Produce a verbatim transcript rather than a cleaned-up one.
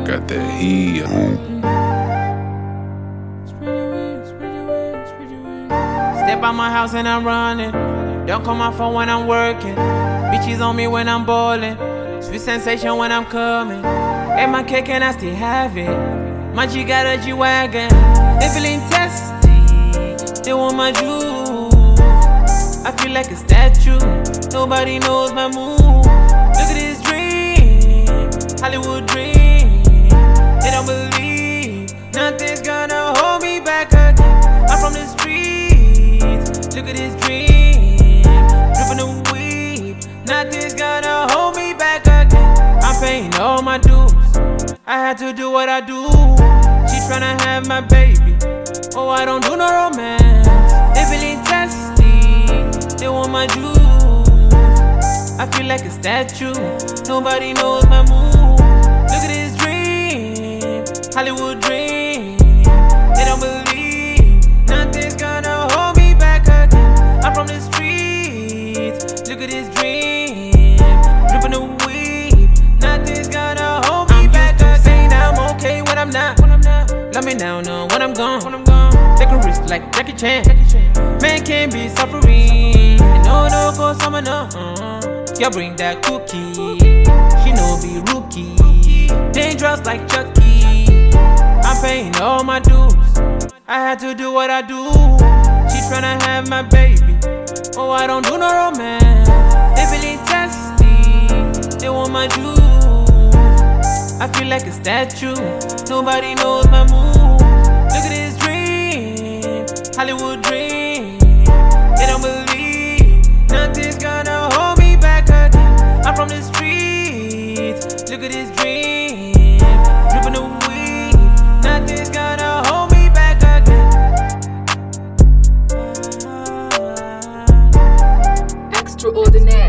got that heat. Step out my house and I'm running. Don't call my phone when I'm working. Bitches on me when I'm ballin'. Sweet sensation when I'm coming. And my cake and I still have it. My G got a G-Wagon. They feeling testy. They want my juice. I feel like a statue. Nobody knows my move. Look at this dream, Hollywood dream. They don't believe nothing's gonna hold me back again. I'm from the streets. Look at this dream, dripping the weed. Nothing's gonna hold me back again. I'm paying all my dues. I had to do what I do. She tryna have my baby. Oh, I don't do no romance. They feeling testy. They want my juice. I feel like a statue. Nobody knows my move. Look at this dream, Hollywood dream. They don't believe nothing's gonna hold me back again. I'm from the streets. Look at this dream, dripping the weed. Nothing's gonna hold me I'm back again. Saying I'm okay when I'm not. When I'm not. Let me now know when I'm gone. When I'm gone. Take a risk like Jackie Chan. Jackie Chan. Man can't be suffering. No, no, go summer, no. Uh-huh. Y'all bring that cookie. She know be rookie. Dangerous like Chucky. I'm paying all my dues. I had to do what I do. She tryna have my baby. Oh, I don't do no romance. They feeling testy. They want my juice. I feel like a statue. Nobody knows my move. Look at this dream, Hollywood dream. They don't believe nothing's gonna hold me back again. I'm from the streets. Look at this dream, dripping the weed. Nothing's gonna hold me back again. Extraordinaire.